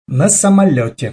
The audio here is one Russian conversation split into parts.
На самолете.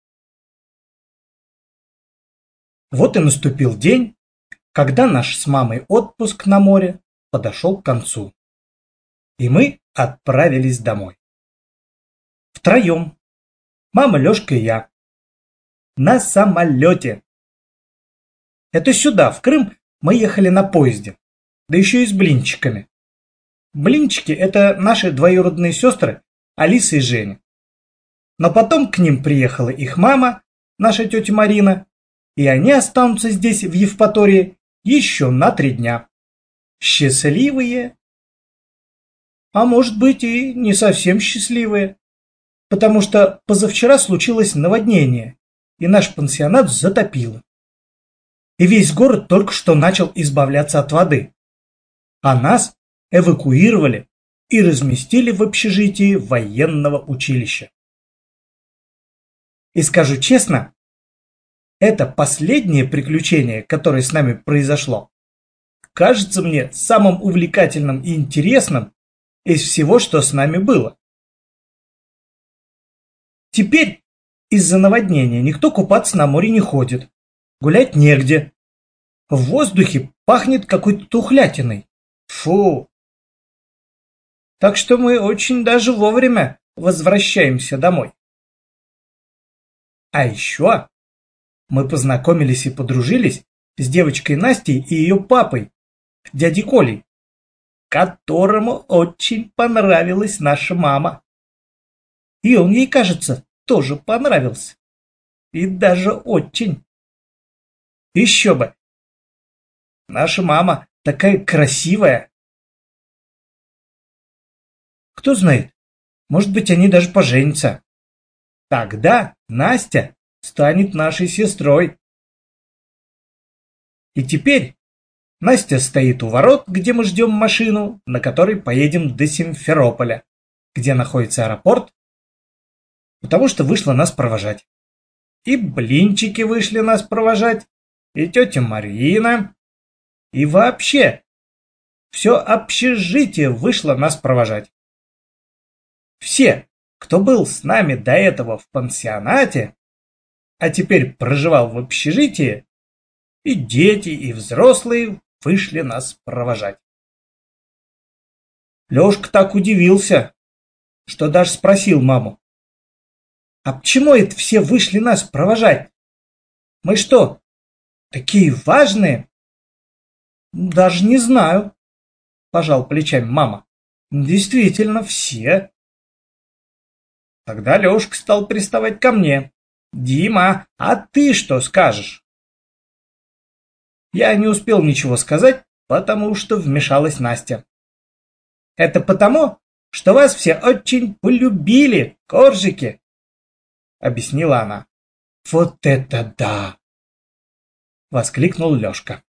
Вот и наступил день, когда наш с мамой отпуск на море подошел к концу. И мы отправились домой. Втроем. Мама, Лёшка и я. На самолете. Это сюда, в Крым, мы ехали на поезде. Да еще и с блинчиками. Блинчики – это наши двоюродные сестры Алиса и Женя. Но потом к ним приехала их мама, наша тетя Марина, и они останутся здесь, в Евпатории, еще на 3 дня. Счастливые. А может быть и не совсем счастливые, потому что позавчера случилось наводнение, и наш пансионат затопило. И весь город только что начал избавляться от воды. А нас эвакуировали и разместили в общежитии военного училища. И скажу честно, это последнее приключение, которое с нами произошло, кажется мне самым увлекательным и интересным из всего, что с нами было. Теперь из-за наводнения никто купаться на море не ходит, гулять негде. В воздухе пахнет какой-то тухлятиной. Фу! Так что мы очень даже вовремя возвращаемся домой. А еще мы познакомились и подружились с девочкой Настей и ее папой, дядей Колей, которому очень понравилась наша мама. И он ей, кажется, тоже понравился. И даже очень. Еще бы. Наша мама такая красивая. Кто знает, может быть, они даже поженятся. Тогда Настя станет нашей сестрой. И теперь Настя стоит у ворот, где мы ждем машину, на которой поедем до Симферополя, где находится аэропорт, потому что вышла нас провожать. И блинчики вышли нас провожать, и тетя Марина, и вообще все общежитие вышло нас провожать. Все, кто был с нами до этого в пансионате, а теперь проживал в общежитии, и дети, и взрослые вышли нас провожать. Лёшка так удивился, что даже спросил маму: «А почему это все вышли нас провожать? Мы что, такие важные?» «Даже не знаю», – пожал плечами мама. «Действительно, все». Тогда Лёшка стал приставать ко мне. «Дима, а ты что скажешь?» Я не успел ничего сказать, потому что вмешалась Настя. «Это потому, что вас все очень полюбили, коржики», — объяснила она. «Вот это да!» — воскликнул Лёшка.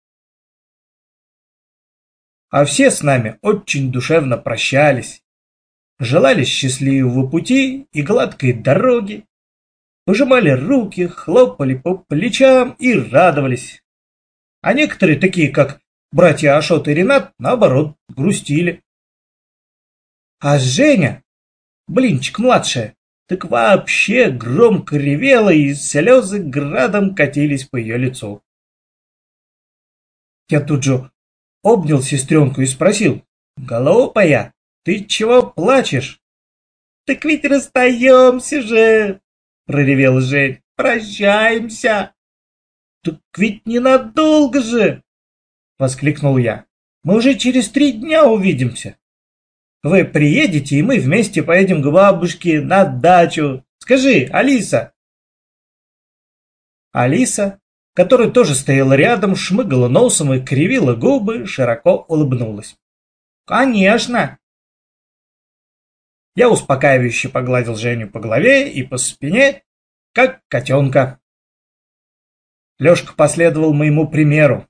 А все с нами очень душевно прощались, желали счастливого пути и гладкой дороги, пожимали руки, хлопали по плечам и радовались. А некоторые, такие как братья Ашот и Ренат, наоборот, грустили. А Женя, блинчик-младшая, так вообще громко ревела, и слезы градом катились по ее лицу. Я тут же обнял сестренку и спросил: «Глупая, ты чего плачешь?» «Так ведь расстаемся же!» — проревел Жень. «Прощаемся!» «Так ведь ненадолго же!» — воскликнул я. «Мы уже через 3 дня увидимся. Вы приедете, и мы вместе поедем к бабушке на дачу. Скажи, Алиса!» Алиса, которая тоже стояла рядом, шмыгала носом и кривила губы, широко улыбнулась. «Конечно!» Я успокаивающе погладил Женю по голове и по спине, как котенка. Лёшка последовал моему примеру.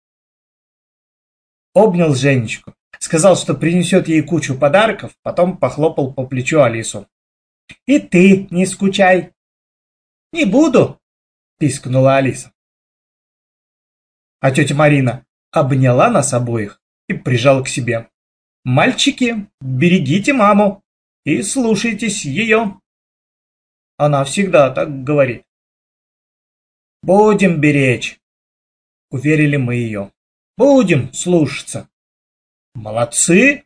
Обнял Женечку, сказал, что принесет ей кучу подарков, потом похлопал по плечу Алису. «И ты не скучай!» «Не буду!» — пискнула Алиса. А тетя Марина обняла нас обоих и прижала к себе. «Мальчики, берегите маму и слушайтесь ее!» Она всегда так говорит. Будем беречь, уверили мы ее. Будем слушаться. Молодцы!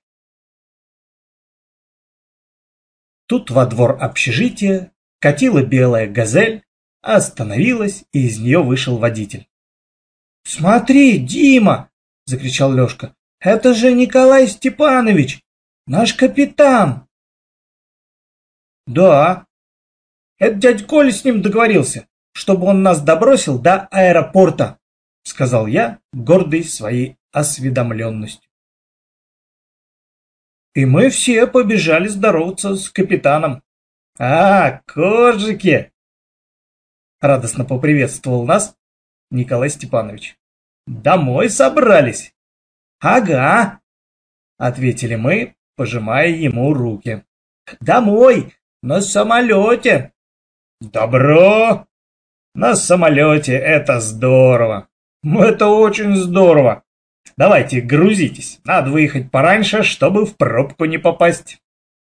Тут во двор общежития катила белая газель, остановилась, и из нее вышел водитель. «Смотри, Дима!» — закричал Лешка. «Это же Николай Степанович, наш капитан!» «Да, это дядя Коля с ним договорился, чтобы он нас добросил до аэропорта», — сказал я, гордый своей осведомленностью. И мы все побежали здороваться с капитаном. «А, коржики!» — радостно поприветствовал нас Николай Степанович. «Домой собрались?» «Ага», — ответили мы, пожимая ему руки. «Домой, на самолете». «Добро! На самолете это здорово! Это очень здорово! Давайте грузитесь, надо выехать пораньше, чтобы в пробку не попасть».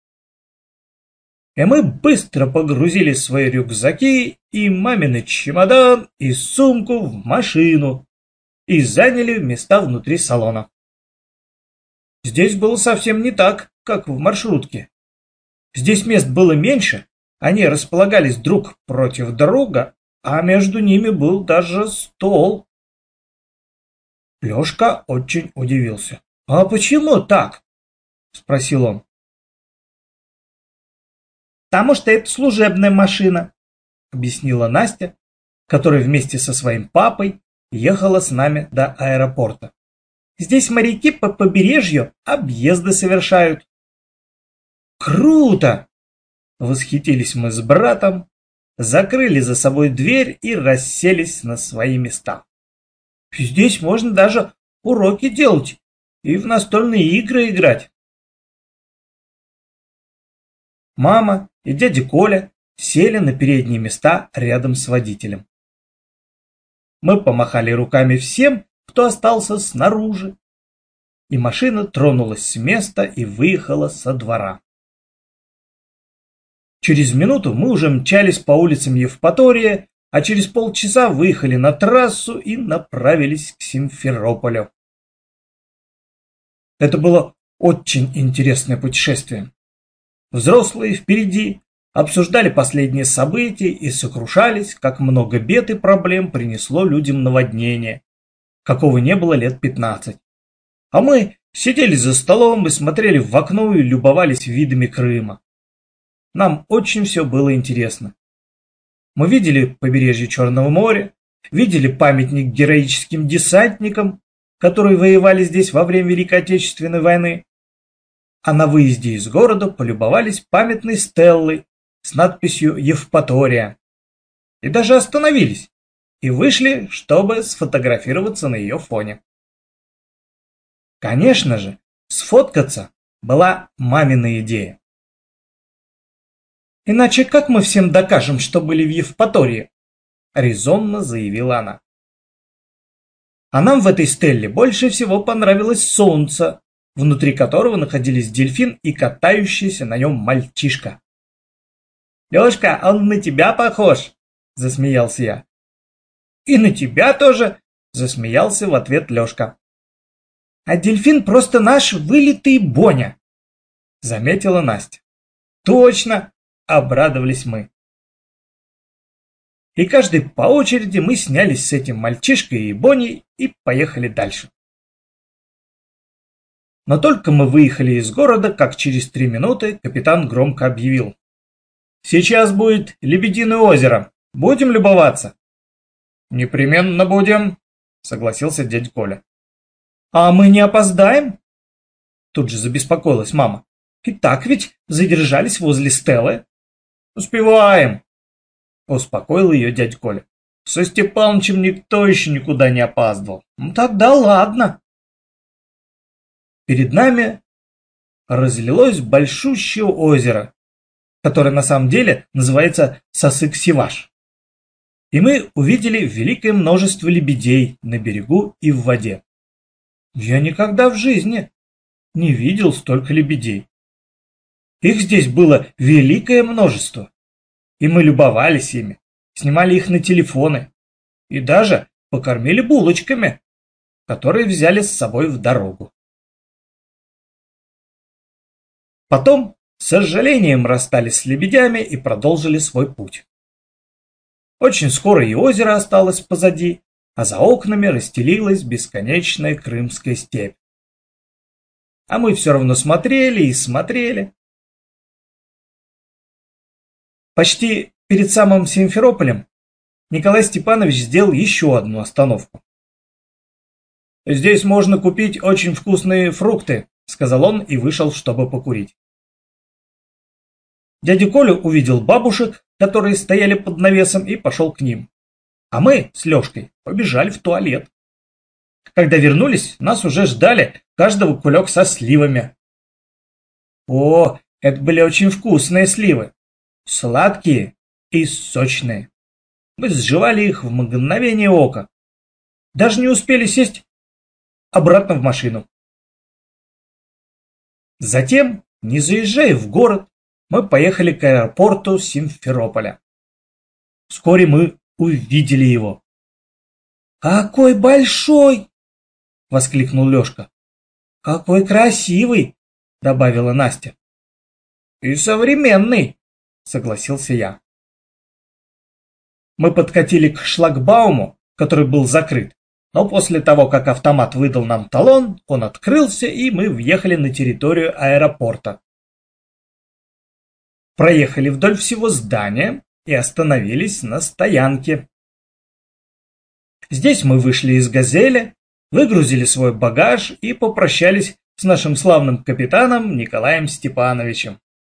И мы быстро погрузили свои рюкзаки и мамины чемодан и сумку в машину и заняли места внутри салона. Здесь было совсем не так, как в маршрутке. Здесь мест было меньше, они располагались друг против друга, а между ними был даже стол. Лешка очень удивился. «А почему так?» — спросил он. «Потому что это служебная машина», — объяснила Настя, которая вместе со своим папой ехала с нами до аэропорта. «Здесь моряки по побережью объезды совершают». «Круто!» — восхитились мы с братом, закрыли за собой дверь и расселись на свои места. «Здесь можно даже уроки делать и в настольные игры играть». Мама и дядя Коля сели на передние места рядом с водителем. Мы помахали руками всем, кто остался снаружи, и машина тронулась с места и выехала со двора. Через минуту мы уже мчались по улицам Евпатория, а через полчаса выехали на трассу и направились к Симферополю. Это было очень интересное путешествие. Взрослые впереди обсуждали последние события и сокрушались, как много бед и проблем принесло людям наводнение, какого не было лет 15. А мы сидели за столом и смотрели в окно и любовались видами Крыма. Нам очень все было интересно. Мы видели побережье Черного моря, видели памятник героическим десантникам, которые воевали здесь во время Великой Отечественной войны, а на выезде из города полюбовались памятной стеллой с надписью «Евпатория». И даже остановились и вышли, чтобы сфотографироваться на ее фоне. Конечно же, сфоткаться была мамина идея. «Иначе как мы всем докажем, что были в Евпатории?» — резонно заявила она. А нам в этой стелле больше всего понравилось солнце, внутри которого находились дельфин и катающийся на нем мальчишка. «Лешка, он на тебя похож!» — засмеялся я. «И на тебя тоже!» — засмеялся в ответ Лешка. «А дельфин просто наш вылитый Боня!» — заметила Настя. «Точно!» — обрадовались мы. И каждый по очереди мы снялись с этим мальчишкой и Боней и поехали дальше. Но только мы выехали из города, как через 3 минуты капитан громко объявил: «Сейчас будет Лебединое озеро. Будем любоваться?» «Непременно будем», — согласился дядя Коля. «А мы не опоздаем?» Тут же забеспокоилась мама. «И так ведь задержались возле стелы». «Успеваем», — успокоил ее дядя Коля. «Со Степанычем никто еще никуда не опаздывал». «Ну тогда ладно». Перед нами разлилось большущее озеро, которое на самом деле называется Сасык-Севаш. И мы увидели великое множество лебедей на берегу и в воде. Я никогда в жизни не видел столько лебедей. Их здесь было великое множество. И мы любовались ими, снимали их на телефоны и даже покормили булочками, которые взяли с собой в дорогу. Потом с сожалением расстались с лебедями и продолжили свой путь. Очень скоро и озеро осталось позади, а за окнами расстелилась бесконечная крымская степь. А мы все равно смотрели и смотрели. Почти перед самым Симферополем Николай Степанович сделал еще одну остановку. «Здесь можно купить очень вкусные фрукты», — сказал он и вышел, чтобы покурить. Дядя Коля увидел бабушек, которые стояли под навесом, и пошел к ним. А мы с Лешкой побежали в туалет. Когда вернулись, нас уже ждали, каждого кулек со сливами. О, это были очень вкусные сливы, сладкие и сочные. Мы сживали их в мгновение ока. Даже не успели сесть обратно в машину. Затем, не заезжая в город, мы поехали к аэропорту Симферополя. Вскоре мы увидели его. «Какой большой!» — воскликнул Лешка. «Какой красивый!» — добавила Настя. «И современный!» — согласился я. Мы подкатили к шлагбауму, который был закрыт, но после того, как автомат выдал нам талон, он открылся, и мы въехали на территорию аэропорта. Проехали вдоль всего здания и остановились на стоянке. Здесь мы вышли из «Газели», выгрузили свой багаж и попрощались с нашим славным капитаном Николаем Степановичем.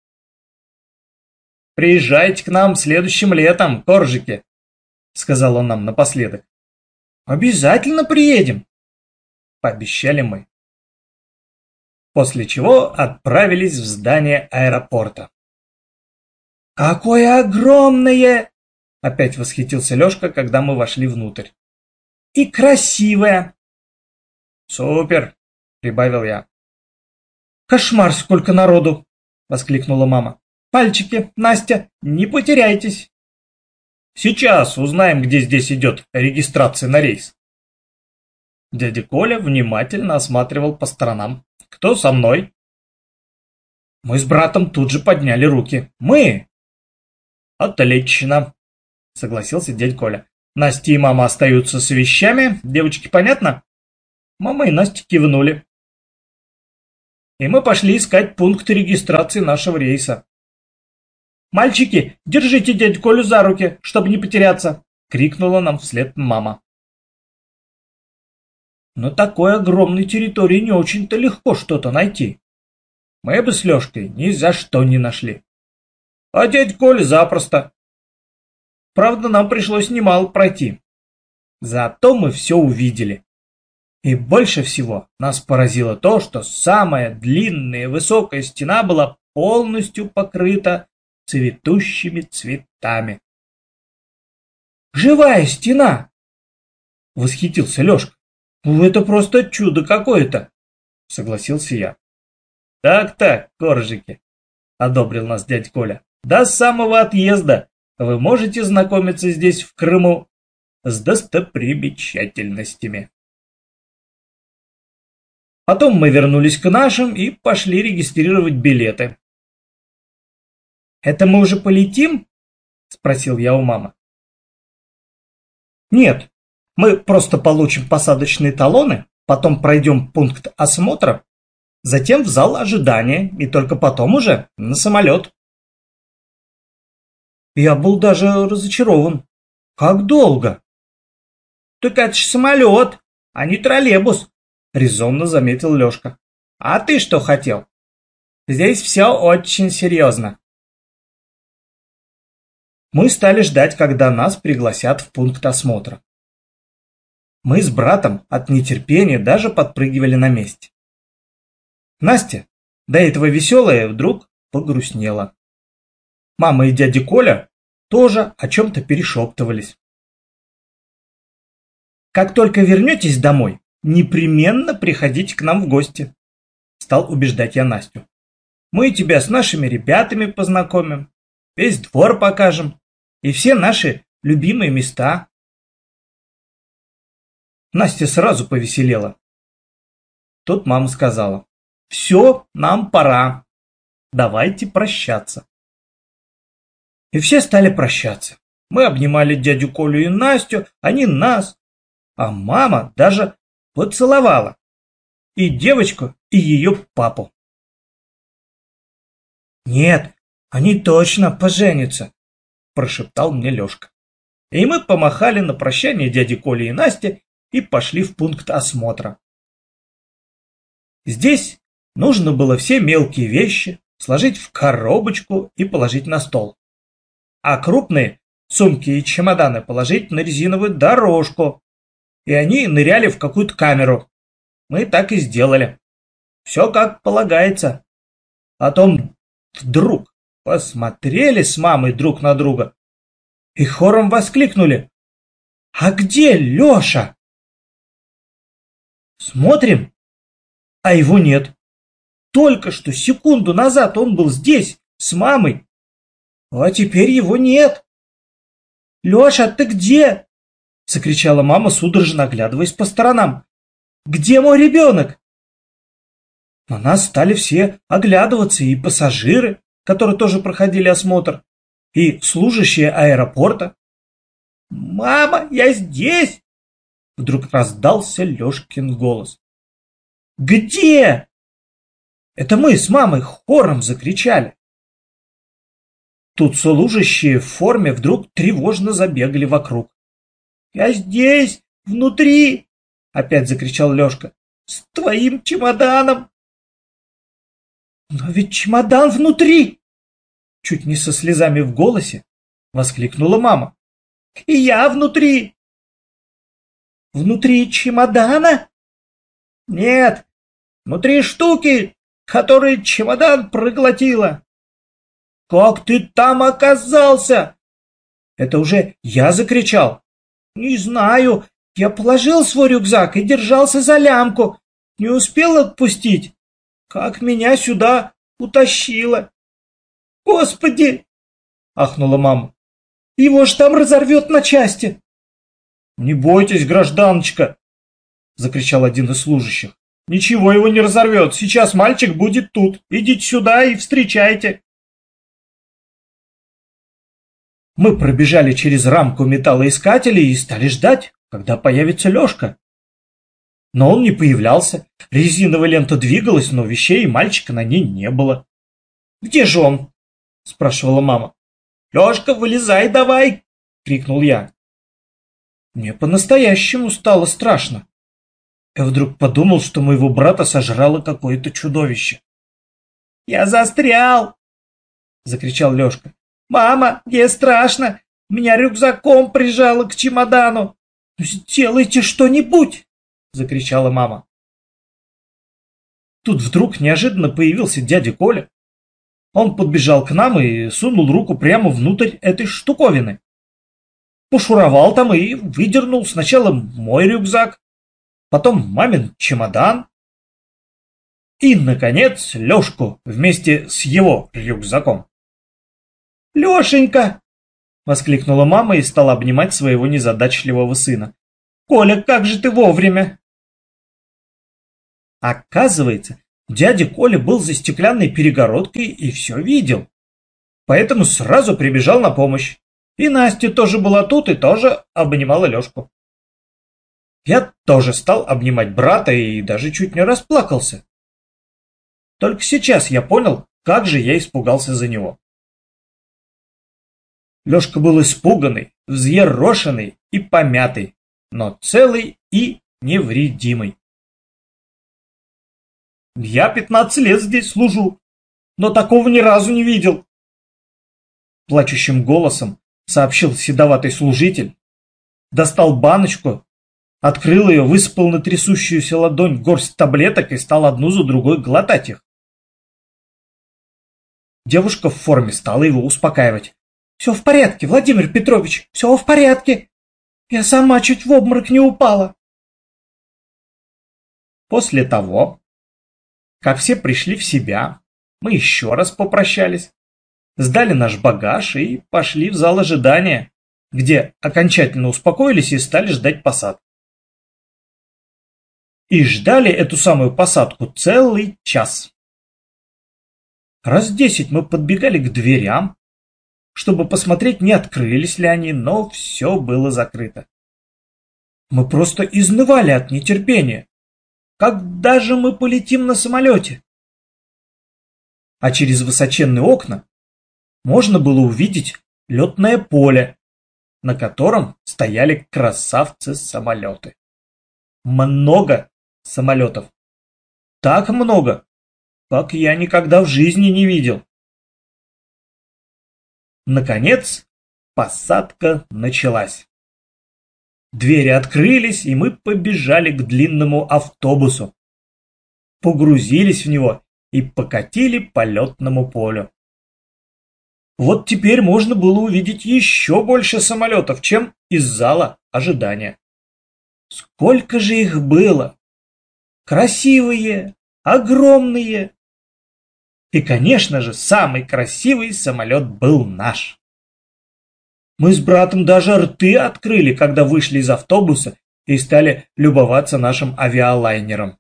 «Приезжайте к нам следующим летом, коржики», — сказал он нам напоследок. «Обязательно приедем», — пообещали мы. После чего отправились в здание аэропорта. «Какое огромное!» — опять восхитился Лешка, когда мы вошли внутрь. «И красивое!» «Супер!» — прибавил я. «Кошмар, сколько народу!» — воскликнула мама. «Мальчики, Настя, не потеряйтесь!» «Сейчас узнаем, где здесь идет регистрация на рейс». Дядя Коля внимательно осматривал по сторонам. «Кто со мной?» Мы с братом тут же подняли руки. «Мы!» «Отлично!» — согласился дядя Коля. «Настя и мама остаются с вещами. Девочки, понятно?» Мама и Настя кивнули. И мы пошли искать пункт регистрации нашего рейса. «Мальчики, держите дядю Колю за руки, чтобы не потеряться!» — крикнула нам вслед мама. На такой огромной территории не очень-то легко что-то найти. Мы бы с Лешкой ни за что не нашли. А дядя Коля запросто. Правда, нам пришлось немало пройти. Зато мы все увидели. И больше всего нас поразило то, что самая длинная и высокая стена была полностью покрыта цветущими цветами. «Живая стена!» — восхитился Лешка. «Это просто чудо какое-то!» — согласился я. «Так-так, коржики!» — одобрил нас дядя Коля. «До самого отъезда вы можете знакомиться здесь, в Крыму, с достопримечательностями». Потом мы вернулись к нашим и пошли регистрировать билеты. «Это мы уже полетим?» — спросил я у мамы. «Нет, мы просто получим посадочные талоны, потом пройдем пункт осмотра, затем в зал ожидания и только потом уже на самолет». Я был даже разочарован. «Как долго?» «Так это ж самолет, а не троллейбус», — резонно заметил Лешка. «А ты что хотел? Здесь все очень серьезно». Мы стали ждать, когда нас пригласят в пункт осмотра. Мы с братом от нетерпения даже подпрыгивали на месте. Настя, до этого веселая, вдруг погрустнела. Мама и дядя Коля тоже о чем-то перешептывались. «Как только вернетесь домой, непременно приходите к нам в гости», — стал убеждать я Настю. «Мы тебя с нашими ребятами познакомим. весь двор покажем и все наши любимые места. Настя сразу повеселела. Тут мама сказала: «Все, нам пора. Давайте прощаться». И все стали прощаться. Мы обнимали дядю Колю и Настю, они нас. А мама даже поцеловала и девочку, и ее папу. «Нет, они точно поженятся», – прошептал мне Лешка. И мы помахали на прощание дяде Коле и Насте и пошли в пункт осмотра. Здесь нужно было все мелкие вещи сложить в коробочку и положить на стол, а крупные сумки и чемоданы положить на резиновую дорожку, и они ныряли в какую-то камеру. Мы так и сделали. Все как полагается. Потом вдруг посмотрели с мамой друг на друга и хором воскликнули: «А где Леша?» Смотрим, а его нет. Только что секунду назад он был здесь с мамой, а теперь его нет. «Леша, ты где?» — закричала мама, судорожно оглядываясь по сторонам. «Где мой ребенок?» На нас стали все оглядываться, и пассажиры, которые тоже проходили осмотр, и служащие аэропорта. «Мама, я здесь!» Вдруг раздался Лешкин голос. «Где?» Это мы с мамой хором закричали. Тут служащие в форме вдруг тревожно забегали вокруг. «Я здесь, внутри!» — опять закричал Лешка. «С твоим чемоданом!» «Но ведь чемодан внутри!» Чуть не со слезами в голосе воскликнула мама. «И я внутри!» «Внутри чемодана?» «Нет, внутри штуки, которой чемодан проглотила!» «Как ты там оказался?» Это уже я закричал. «Не знаю, я положил свой рюкзак и держался за лямку, не успел отпустить, как меня сюда утащило». «Господи!» — ахнула мама. «Его ж там разорвет на части!» «Не бойтесь, гражданочка!» — закричал один из служащих. «Ничего его не разорвет, сейчас мальчик будет тут, идите сюда и встречайте!» Мы пробежали через рамку металлоискателя и стали ждать, когда появится Лешка. Но он не появлялся, резиновая лента двигалась, но вещей и мальчика на ней не было. «Где же он?» — спрашивала мама. «Лешка, вылезай давай!» — крикнул я. Мне по-настоящему стало страшно. Я вдруг подумал, что моего брата сожрало какое-то чудовище. «Я застрял!» — закричал Лешка. «Мама, мне страшно! Меня рюкзаком прижало к чемодану! Сделайте что-нибудь!» — закричала мама. Тут вдруг неожиданно появился дядя Коля. Он подбежал к нам и сунул руку прямо внутрь этой штуковины. Пошуровал там и выдернул сначала мой рюкзак, потом мамин чемодан и, наконец, Лешку вместе с его рюкзаком. «Лешенька!» — воскликнула мама и стала обнимать своего незадачливого сына. «Коля, как же ты вовремя!» Оказывается, дядя Коля был за стеклянной перегородкой и все видел, поэтому сразу прибежал на помощь. И Настя тоже была тут и тоже обнимала Лешку. Я тоже стал обнимать брата и даже чуть не расплакался. Только сейчас я понял, как же я испугался за него. Лешка был испуганный, взъерошенный и помятый, но целый и невредимый. «Я 15 лет здесь служу, но такого ни разу не видел», — плачущим голосом сообщил седоватый служитель, достал баночку, открыл ее, высыпал на трясущуюся ладонь горсть таблеток и стал одну за другой глотать их. Девушка в форме стала его успокаивать. «Все в порядке, Владимир Петрович, все в порядке. Я сама чуть в обморок не упала». После того, как все пришли в себя, мы еще раз попрощались, сдали наш багаж и пошли в зал ожидания, где окончательно успокоились и стали ждать посадки. И ждали эту самую посадку целый час. Раз 10 мы подбегали к дверям, чтобы посмотреть, не открылись ли они, но все было закрыто. Мы просто изнывали от нетерпения. Когда же мы полетим на самолете? А через высоченные окна можно было увидеть летное поле, на котором стояли красавцы-самолеты. Много самолетов. Так много, как я никогда в жизни не видел. Наконец, посадка началась. Двери открылись, и мы побежали к длинному автобусу. Погрузились в него и покатили по летному полю. Вот теперь можно было увидеть еще больше самолетов, чем из зала ожидания. Сколько же их было! Красивые, огромные! И, конечно же, самый красивый самолет был наш. Мы с братом даже рты открыли, когда вышли из автобуса и стали любоваться нашим авиалайнером.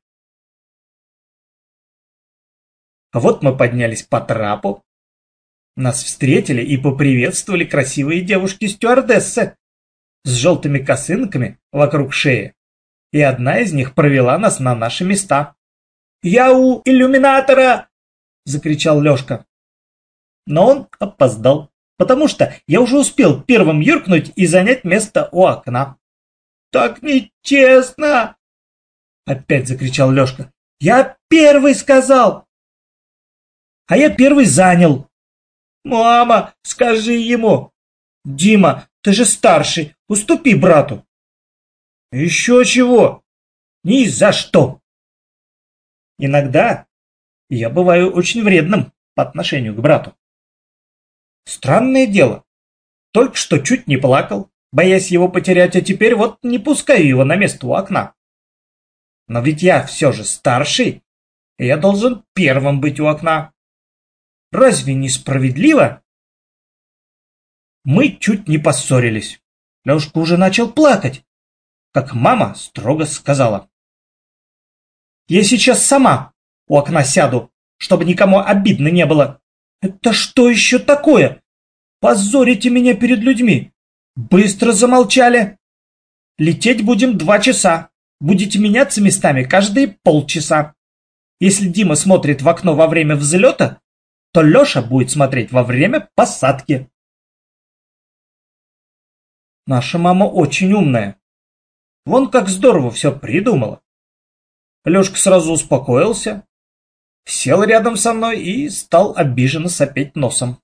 А вот мы поднялись по трапу. Нас встретили и поприветствовали красивые девушки-стюардессы с желтыми косынками вокруг шеи. И одна из них провела нас на наши места. «Я у иллюминатора!» — закричал Лешка. Но он опоздал, потому что я уже успел первым юркнуть и занять место у окна. «Так нечестно!» — опять закричал Лешка. «Я первый сказал!» «А я первый занял!» «Мама, скажи ему!» «Дима, ты же старший, уступи брату!» «Еще чего? Ни за что!» Иногда я бываю очень вредным по отношению к брату. Странное дело, только что чуть не плакал, боясь его потерять, а теперь вот не пускаю его на место у окна. Но ведь я все же старший, и я должен первым быть у окна. Разве не справедливо? Мы чуть не поссорились. Лешка уже начал плакать, как мама строго сказала: «Я сейчас сама у окна сяду, чтобы никому обидно не было». «Это что еще такое? Позорите меня перед людьми! Быстро замолчали! Лететь будем 2 часа. Будете меняться местами каждые полчаса. Если Дима смотрит в окно во время взлета, то Леша будет смотреть во время посадки». Наша мама очень умная. Вон как здорово все придумала. Лешка сразу успокоился, сел рядом со мной и стал обиженно сопеть носом.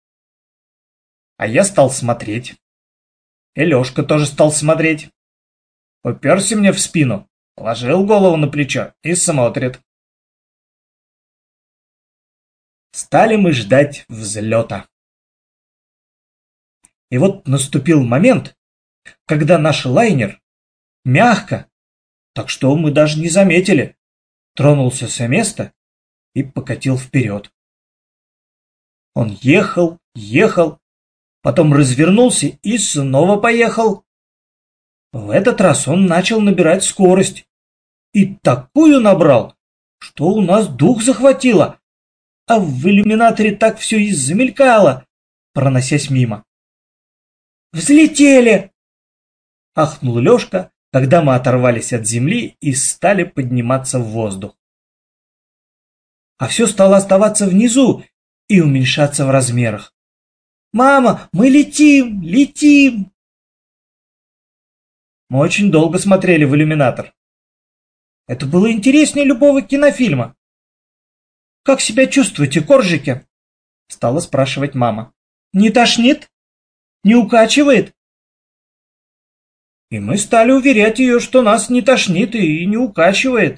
А я стал смотреть. И Лешка тоже стал смотреть. Уперся мне в спину, положил голову на плечо и смотрит. Стали мы ждать взлета. И вот наступил момент, когда наш лайнер мягко, так что мы даже не заметили, тронулся с места и покатил вперед. Он ехал, ехал, потом развернулся и снова поехал. В этот раз он начал набирать скорость. И такую набрал, что у нас дух захватило, а в иллюминаторе так все и замелькало, проносясь мимо. «Взлетели!» — ахнул Лешка, когда мы оторвались от земли и стали подниматься в воздух. А все стало оставаться внизу и уменьшаться в размерах. «Мама, мы летим, летим!» Мы очень долго смотрели в иллюминатор. Это было интереснее любого кинофильма. «Как себя чувствуете, коржики?» — стала спрашивать мама. «Не тошнит? Не укачивает?» И мы стали уверять ее, что нас не тошнит и не укачивает.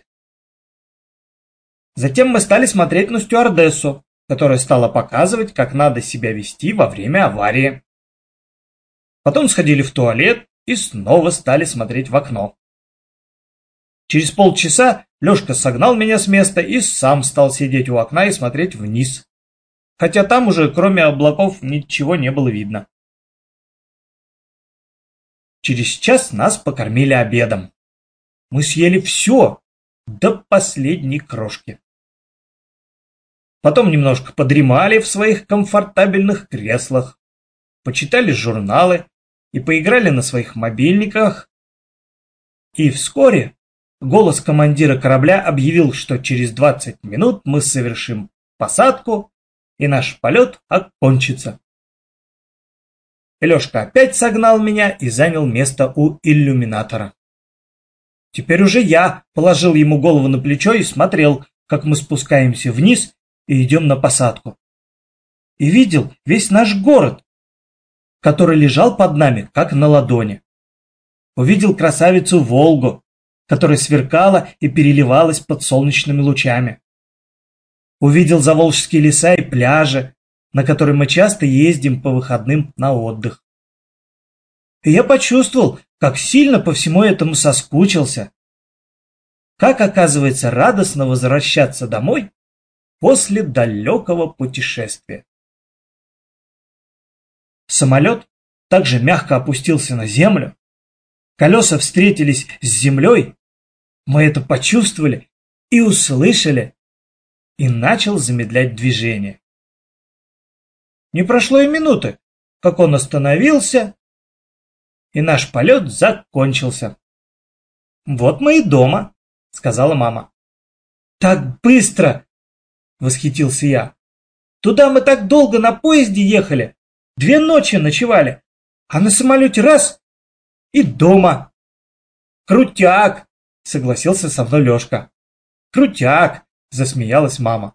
Затем мы стали смотреть на стюардессу, которая стала показывать, как надо себя вести во время аварии. Потом сходили в туалет и снова стали смотреть в окно. Через полчаса Лешка согнал меня с места и сам стал сидеть у окна и смотреть вниз. хотя там уже кроме облаков ничего не было видно. Через час нас покормили обедом. Мы съели все, до последней крошки. Потом немножко подремали в своих комфортабельных креслах, почитали журналы и поиграли на своих мобильниках. И вскоре голос командира корабля объявил, что через 20 минут мы совершим посадку и наш полет окончится. Лёшка опять согнал меня и занял место у иллюминатора. Теперь уже я положил ему голову на плечо и смотрел, как мы спускаемся вниз и идем на посадку. И видел весь наш город, который лежал под нами, как на ладони. Увидел красавицу Волгу, которая сверкала и переливалась под солнечными лучами. Увидел заволжские леса и пляжи, на которые мы часто ездим по выходным на отдых. И я почувствовал, как сильно по всему этому соскучился. Как, оказывается, радостно возвращаться домой после далекого путешествия. Самолет также мягко опустился на землю. Колеса встретились с землей. Мы это почувствовали и услышали, и начал замедлять движение. Не прошло и минуты, как он остановился, и наш полет закончился. «Вот мы и дома», — сказала мама. «Так быстро!» — восхитился я. «Туда мы так долго на поезде ехали, 2 ночи ночевали, а на самолете раз — и дома». «Крутяк!» — согласился со мной Лёшка. «Крутяк!» — засмеялась мама.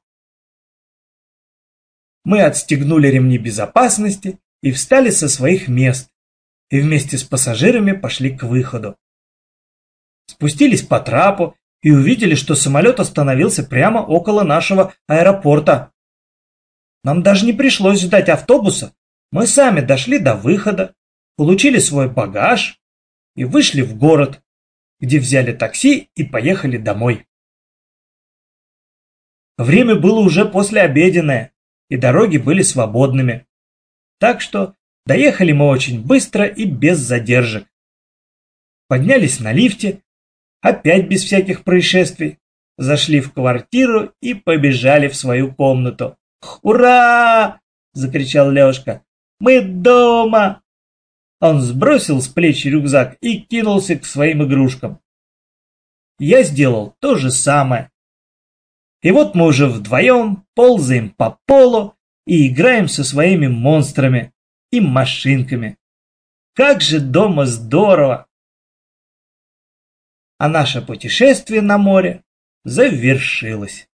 Мы отстегнули ремни безопасности и встали со своих мест, и вместе с пассажирами пошли к выходу. Спустились по трапу и увидели, что самолет остановился прямо около нашего аэропорта. Нам даже не пришлось ждать автобуса, мы сами дошли до выхода, получили свой багаж и вышли в город, где взяли такси и поехали домой. Время было уже послеобеденное, и дороги были свободными. Так что доехали мы очень быстро и без задержек. Поднялись на лифте, опять без всяких происшествий, зашли в квартиру и побежали в свою комнату. «Ура!» – закричал Лёшка. «Мы дома!» Он сбросил с плеч рюкзак и кинулся к своим игрушкам. Я сделал то же самое. И вот мы уже вдвоем ползаем по полу и играем со своими монстрами и машинками. Как же дома здорово! А наше путешествие на море завершилось.